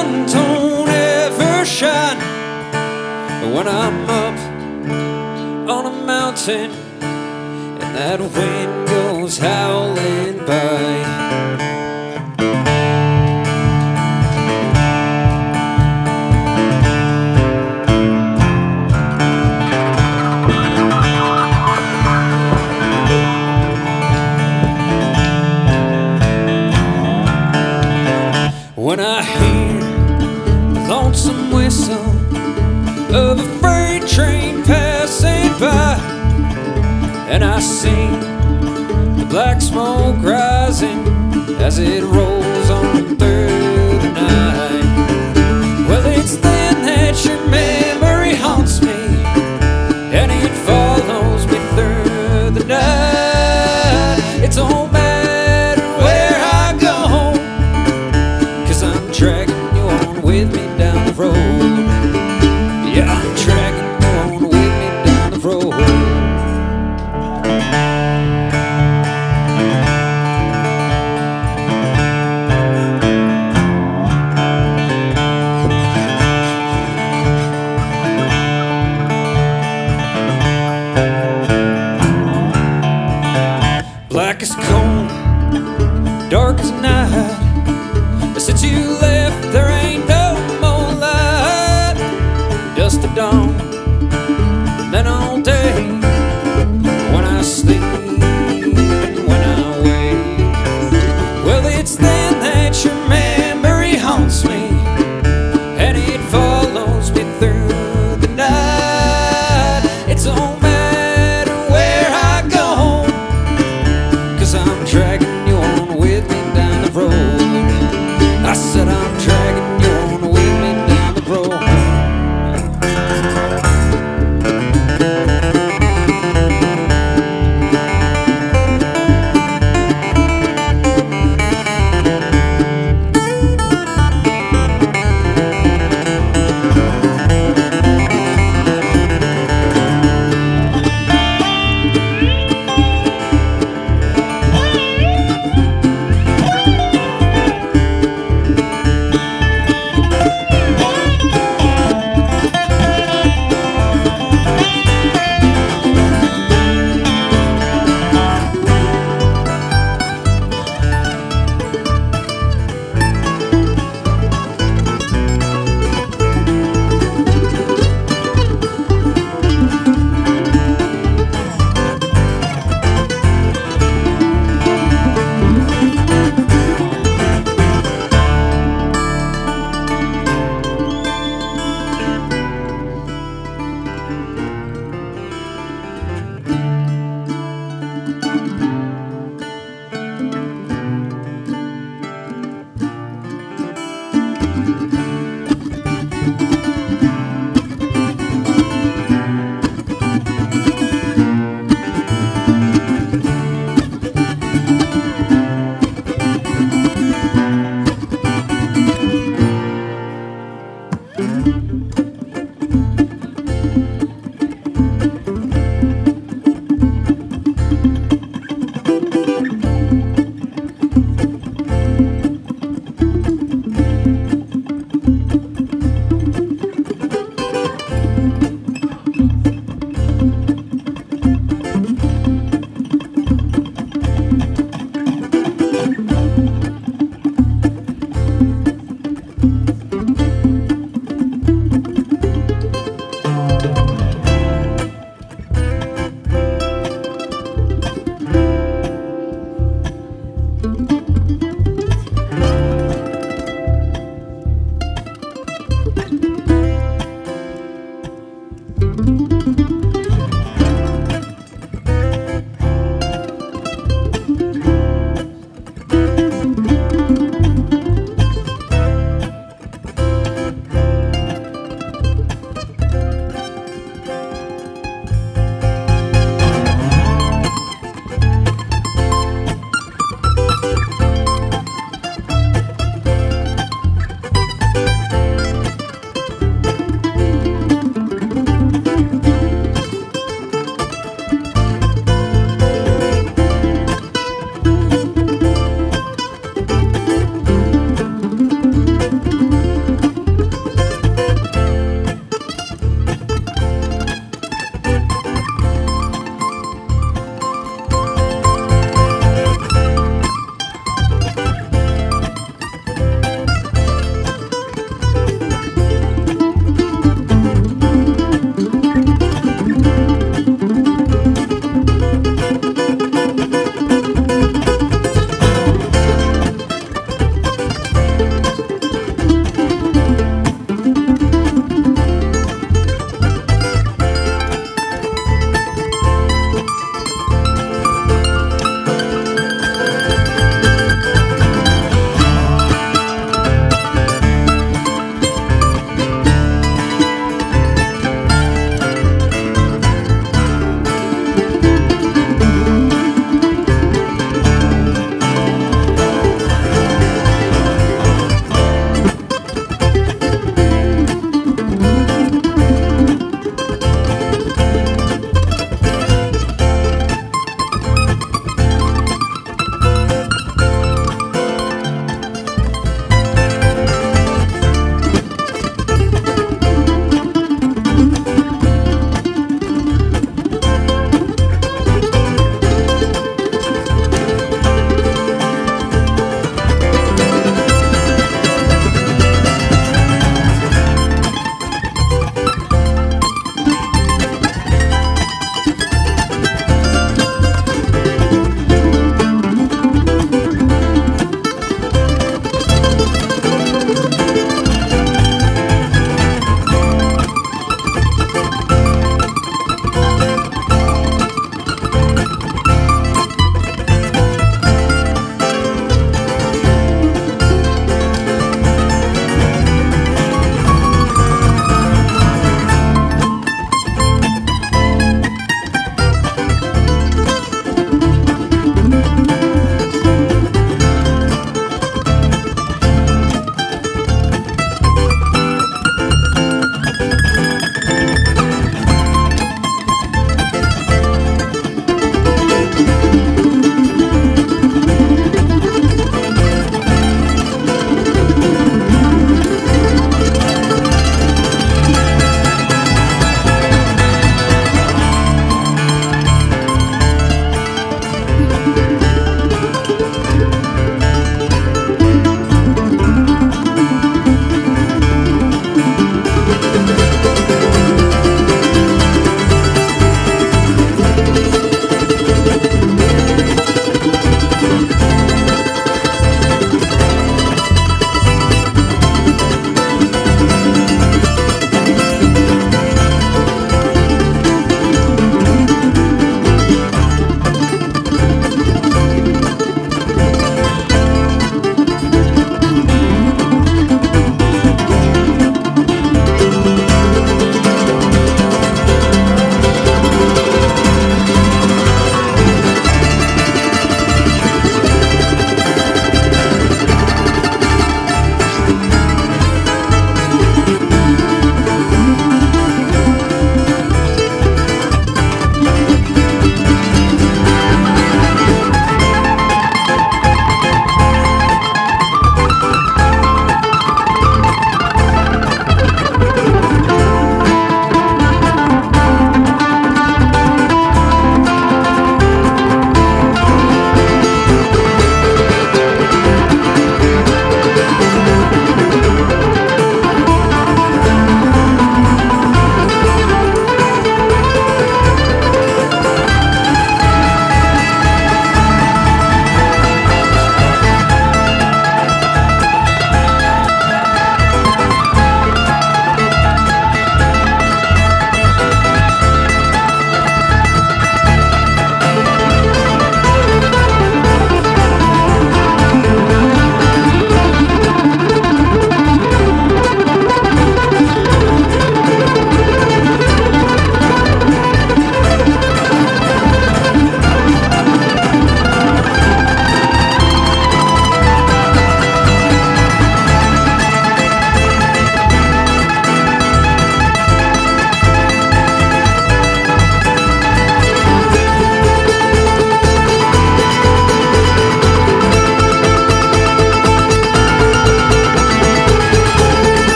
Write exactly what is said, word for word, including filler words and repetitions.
sun don't ever shine. But when I'm up on a mountain and that wind goes howling by, when I hear the lonesome whistle of a freight train passing by, and I see the black smoke rising as it rolls on through the night, well, it's then that your memory haunts me, and it follows me through the night. It's all dragging you on with me down the road. Yeah, I'm dragging you on with me down the road. Black as coal, dark as night. Since you left, there ain't no more light. Just the dawn, and then all day, when I sleep and when I wake, well, it's then that your memory haunts me, and it follows me through the night. It's no matter where I go, 'cause I'm dragging you on with me down the road. I said I'm dragging you on with me down the road. Mm-hmm.